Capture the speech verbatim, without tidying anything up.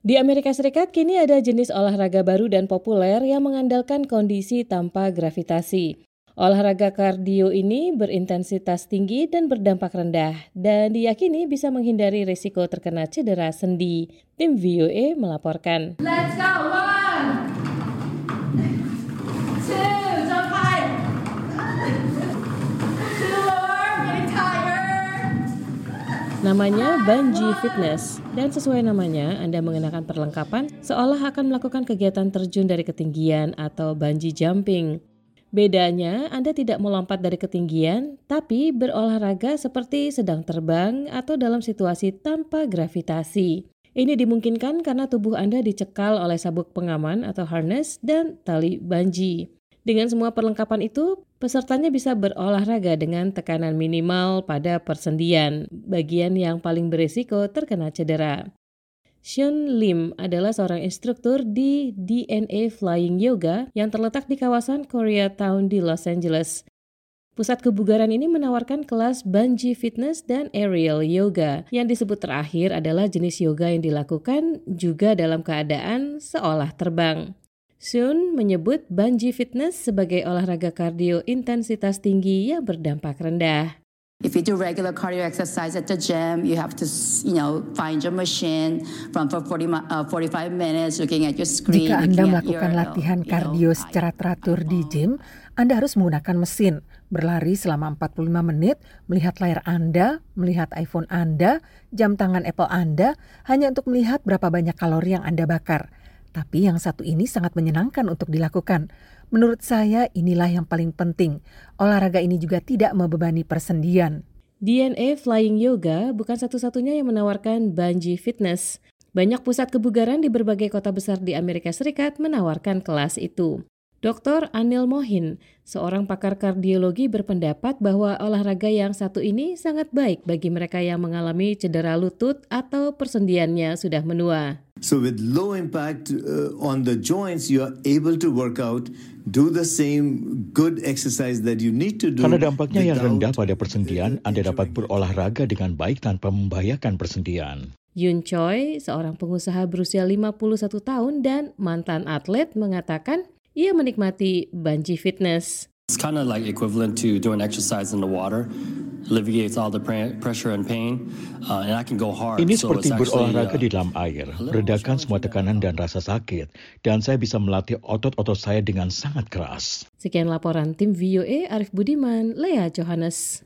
Di Amerika Serikat kini ada jenis olahraga baru dan populer yang mengandalkan kondisi tanpa gravitasi. Olahraga kardio ini berintensitas tinggi dan berdampak rendah dan diyakini bisa menghindari risiko terkena cedera sendi. Tim V O A melaporkan. Let's go, one, two, jump high, two more, getting tired. Namanya Bungee Fitness, dan sesuai namanya Anda mengenakan perlengkapan seolah akan melakukan kegiatan terjun dari ketinggian atau bungee jumping. Bedanya, Anda tidak melompat dari ketinggian, tapi berolahraga seperti sedang terbang atau dalam situasi tanpa gravitasi. Ini dimungkinkan karena tubuh Anda dicekal oleh sabuk pengaman atau harness dan tali bungee. Dengan semua perlengkapan itu, pesertanya bisa berolahraga dengan tekanan minimal pada persendian, bagian yang paling berisiko terkena cedera. Sean Lim adalah seorang instruktur di D N A Flying Yoga yang terletak di kawasan Koreatown di Los Angeles. Pusat kebugaran ini menawarkan kelas bungee fitness dan aerial yoga. Yang disebut terakhir adalah jenis yoga yang dilakukan juga dalam keadaan seolah terbang. Sean menyebut bungee fitness sebagai olahraga kardio intensitas tinggi yang berdampak rendah. If you do regular cardio exercise at the gym, you have to, you know, find your machine from for forty, uh, forty-five minutes, looking at your screen. Jika Anda melakukan your, latihan kardio secara teratur di gym, Anda harus menggunakan mesin, berlari selama empat puluh lima menit, melihat layar Anda, melihat iPhone Anda, jam tangan Apple Anda, hanya untuk melihat berapa banyak kalori yang Anda bakar. Tapi yang satu ini sangat menyenangkan untuk dilakukan. Menurut saya inilah yang paling penting. Olahraga ini juga tidak membebani persendian. D N A Flying Yoga bukan satu-satunya yang menawarkan bungee fitness. Banyak pusat kebugaran di berbagai kota besar di Amerika Serikat menawarkan kelas itu. Doktor Anil Mohin, seorang pakar kardiologi, berpendapat bahwa olahraga yang satu ini sangat baik bagi mereka yang mengalami cedera lutut atau persendiannya sudah menua. So with low impact uh, on the joints, you are able to work out, do the same good exercise that you need to do. Karena dampaknya yang rendah pada persendian, Anda dapat berolahraga dengan baik tanpa membahayakan persendian. Yun Choi, seorang pengusaha berusia lima puluh satu tahun dan mantan atlet, mengatakan ia menikmati bungee fitness. It's kind of like equivalent to doing exercise in the water. Alleviates all the pressure and pain, uh, and I can go hard. Ini so seperti berolahraga uh, di dalam air, meredakan semua tekanan dan rasa sakit, dan saya bisa melatih otot-otot saya dengan sangat keras. Sekian laporan tim V O A, Arif Budiman, Lea Johannes.